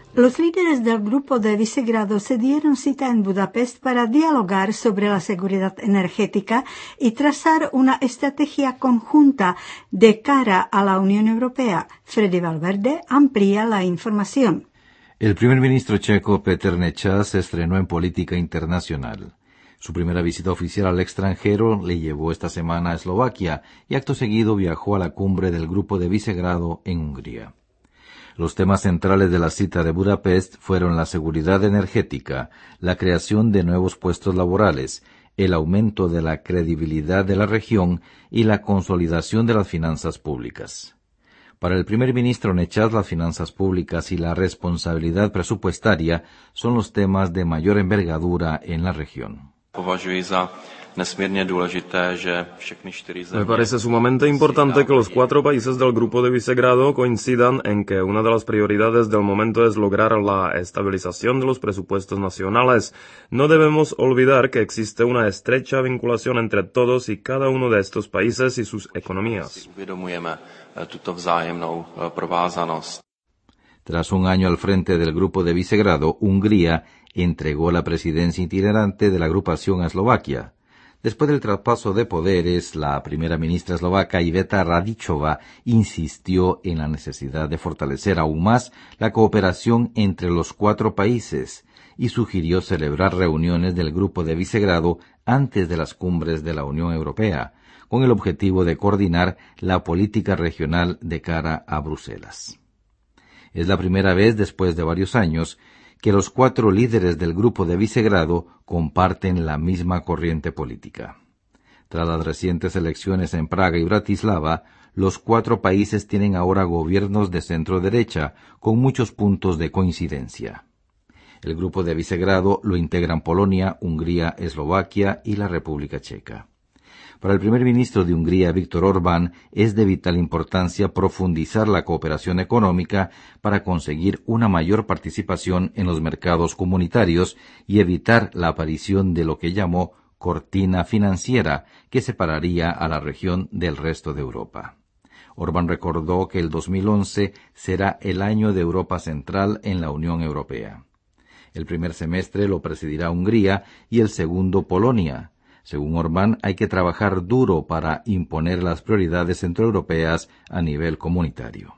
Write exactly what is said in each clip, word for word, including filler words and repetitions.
Los líderes del Grupo de Visegrado se dieron cita en Budapest para dialogar sobre la seguridad energética y trazar una estrategia conjunta de cara a la Unión Europea. Freddy Valverde amplía la información. El primer ministro checo Petr Nečas se estrenó en política internacional. Su primera visita oficial al extranjero le llevó esta semana a Eslovaquia y acto seguido viajó a la cumbre del Grupo de Visegrado en Hungría. Los temas centrales de la cita de Budapest fueron la seguridad energética, la creación de nuevos puestos laborales, el aumento de la credibilidad de la región y la consolidación de las finanzas públicas. Para el primer ministro Nečas, las finanzas públicas y la responsabilidad presupuestaria son los temas de mayor envergadura en la región. Me parece sumamente importante que los cuatro países del Grupo de Visegrado coincidan en que una de las prioridades del momento es lograr la estabilización de los presupuestos nacionales. No debemos olvidar que existe una estrecha vinculación entre todos y cada uno de estos países y sus economías. Tras un año al frente del Grupo de Visegrado, Hungría entregó la presidencia itinerante de la agrupación a Eslovaquia. Después del traspaso de poderes, la primera ministra eslovaca Iveta Radičová insistió en la necesidad de fortalecer aún más la cooperación entre los cuatro países y sugirió celebrar reuniones del Grupo de Visegrado antes de las cumbres de la Unión Europea, con el objetivo de coordinar la política regional de cara a Bruselas. Es la primera vez después de varios años que los cuatro líderes del Grupo de Visegrado comparten la misma corriente política. Tras las recientes elecciones en Praga y Bratislava, los cuatro países tienen ahora gobiernos de centro-derecha, con muchos puntos de coincidencia. El Grupo de Visegrado lo integran Polonia, Hungría, Eslovaquia y la República Checa. Para el primer ministro de Hungría, Viktor Orbán, es de vital importancia profundizar la cooperación económica para conseguir una mayor participación en los mercados comunitarios y evitar la aparición de lo que llamó cortina financiera, que separaría a la región del resto de Europa. Orbán recordó que el dos mil once será el año de Europa Central en la Unión Europea. El primer semestre lo presidirá Hungría y el segundo Polonia. Según Orbán, hay que trabajar duro para imponer las prioridades centroeuropeas a nivel comunitario.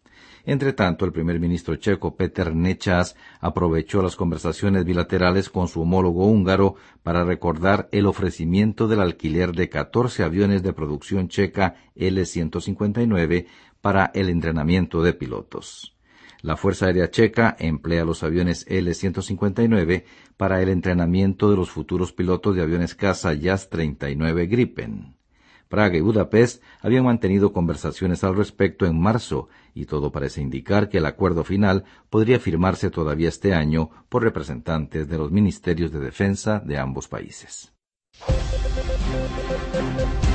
Entre tanto, el primer ministro checo Petr Nečas aprovechó las conversaciones bilaterales con su homólogo húngaro para recordar el ofrecimiento del alquiler de catorce aviones de producción checa L ciento cincuenta y nueve para el entrenamiento de pilotos. La Fuerza Aérea Checa emplea los aviones L ciento cincuenta y nueve para el entrenamiento de los futuros pilotos de aviones caza Jas treinta y nueve Gripen. Praga y Budapest habían mantenido conversaciones al respecto en marzo y todo parece indicar que el acuerdo final podría firmarse todavía este año por representantes de los ministerios de defensa de ambos países.